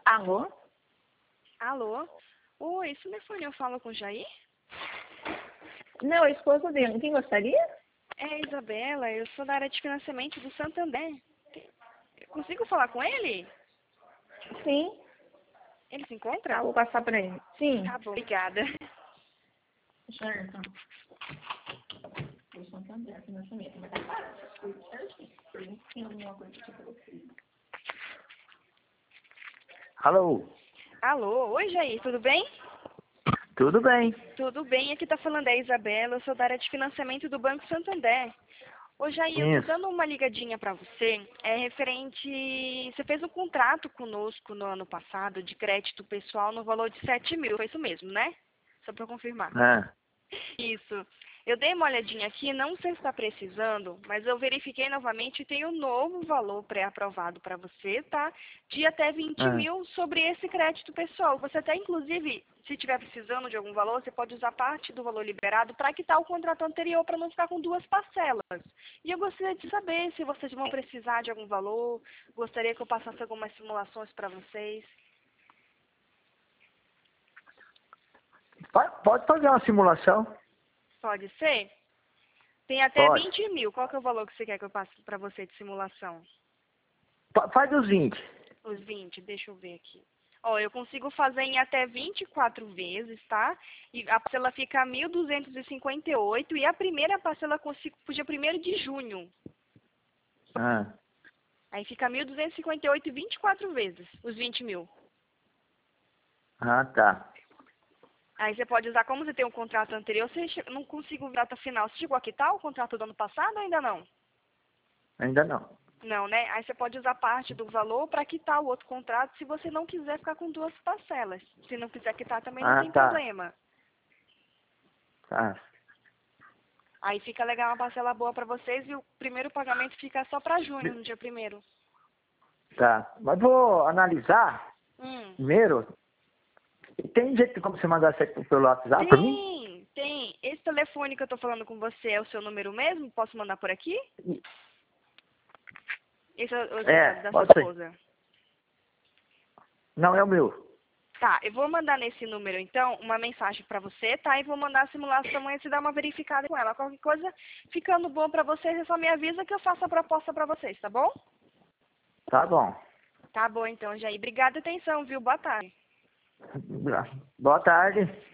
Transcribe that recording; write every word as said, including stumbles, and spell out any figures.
Alô? Alô? Oi, esse telefone eu falo com o Jair? Não, a esposa dele. Quem gostaria? É a Isabela, eu sou da área de financiamento do Santander. Eu consigo falar com ele? Sim. Ele se encontra? Tá, vou passar pra ele. Sim. Tá bom, obrigada. Certo. Eu sou Santander, financiamento. Mas é fácil, essas coisas certinho. Pergunta se tem alguma coisa que você gostaria. Alô, Alô, oi Jair, tudo bem? tudo bem? Tudo bem, aqui tá falando é a Isabela, eu sou da área de financiamento do Banco Santander. Ô Jair, eu tô Isso. dando uma ligadinha pra você, é referente, você fez um contrato conosco no ano passado de crédito pessoal no valor de sete mil, foi isso mesmo, né? Só pra eu confirmar. Ah, Isso. Eu dei uma olhadinha aqui, não sei se está precisando, mas eu verifiquei novamente e tem um novo valor pré-aprovado para você, tá? De até vinte ah, mil sobre esse crédito pessoal. Você até, inclusive, se estiver precisando de algum valor, você pode usar parte do valor liberado para quitar o contrato anterior, para não ficar com duas parcelas. E eu gostaria de saber se vocês vão precisar de algum valor, gostaria que eu passasse algumas simulações para vocês. pa- pode fazer uma simulação? Pode ser? Tem até Pode. vinte mil. Qual que é o valor que você quer que eu passe para você de simulação? Fa- Faz os vinte. Os vinte, deixa eu ver aqui. Ó, eu consigo fazer em até vinte e quatro vezes, tá? E a parcela fica mil duzentos e cinquenta e oito e a primeira parcela eu consigo pro dia primeiro de junho. Ah, Aí fica mil duzentos e cinquenta e oito e vinte e quatro vezes, os vinte mil. ah, tá. Aí você pode usar, como você tem um contrato anterior, você che- não consigo ver data final. Você chegou a quitar o contrato do ano passado ou ainda não? Ainda não. Não, né? Aí você pode usar parte do valor para quitar o outro contrato se você não quiser ficar com duas parcelas. Se não quiser quitar também não Ah, tem tá. problema. Tá. Aí fica legal uma parcela boa para vocês e o primeiro pagamento fica só para junho, no dia primeiro. Tá. Mas vou analisar Hum. primeiro. Tem jeito de como você mandar isso aqui pelo WhatsApp pra mim? Tem, tem. Esse telefone que eu tô falando com você é o seu número mesmo? Posso mandar por aqui? Esse é o É, da, da sua pode ser. esposa. Não, é o meu. Tá, eu vou mandar nesse número, então, uma mensagem pra você, tá? E vou mandar a simulação amanhã, você dá uma verificada com ela. Qualquer coisa, ficando bom pra vocês, você só me avisa que eu faço a proposta pra vocês, tá bom? Tá bom. Tá bom, então, Jair. Obrigada, atenção, viu? Boa tarde. Boa tarde.